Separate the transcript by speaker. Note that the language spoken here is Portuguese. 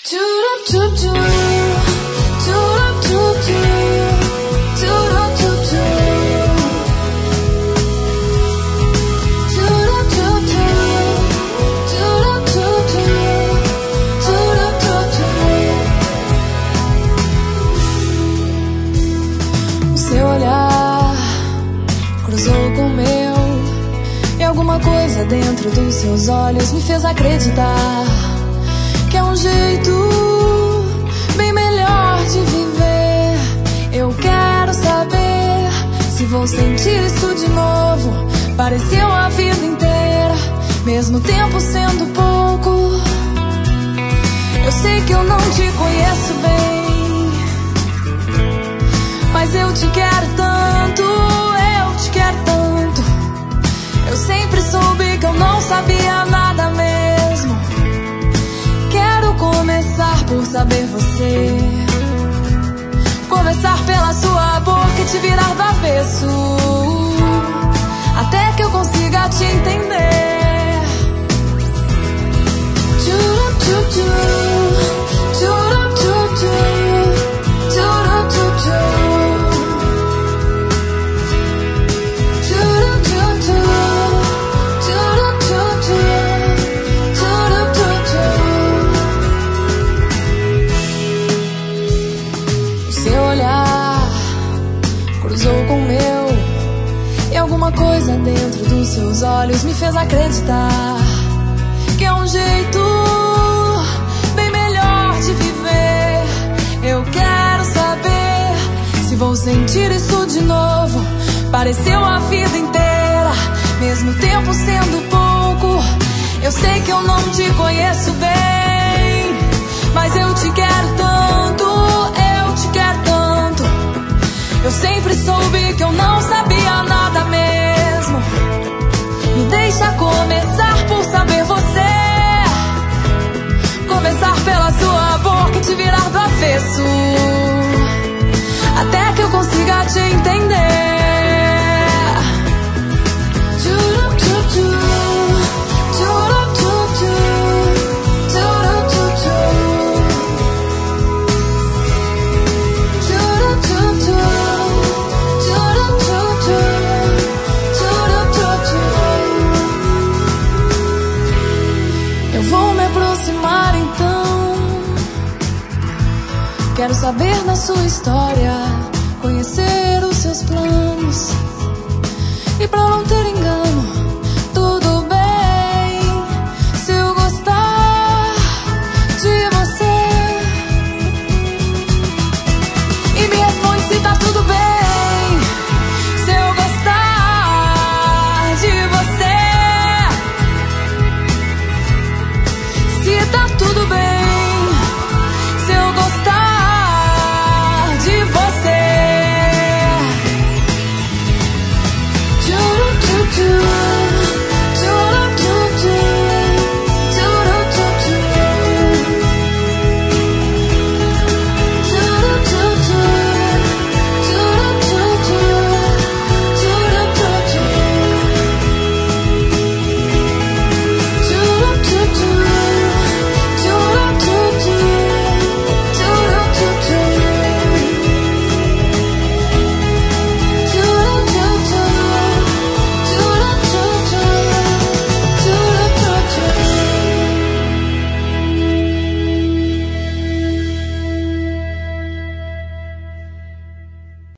Speaker 1: Seu olhar cruzou com o meu, e alguma coisa dentro dos seus olhos me fez acreditar que é um jeito bem melhor de viver. Eu quero saber se vou sentir isso de novo. Pareceu a vida inteira, mesmo tempo sendo pouco. Eu sei que eu não te conheço bem, mas eu te quero tanto, eu te quero tanto. Eu sempre soube que eu não sabia nada mesmo. Quero começar por saber você, começar pela sua boca e te virar do avesso, até que eu consiga te entender. Seu olhar cruzou com o meu, e alguma coisa dentro dos seus olhos me fez acreditar que é um jeito bem melhor de viver. Eu quero saber se vou sentir isso de novo. Pareceu a vida inteira, mesmo tempo sendo pouco. Eu sei que eu não te conheço bem, mas eu te quero tanto, eu te quero tanto. Eu sempre soube que eu não sabia nada mesmo. Me deixa começar por saber você, começar pela sua boca e te virar do avesso, até que eu consiga te entender. Eu vou me aproximar então. Quero saber da sua história, conhecer os seus planos, e pra não ter engano,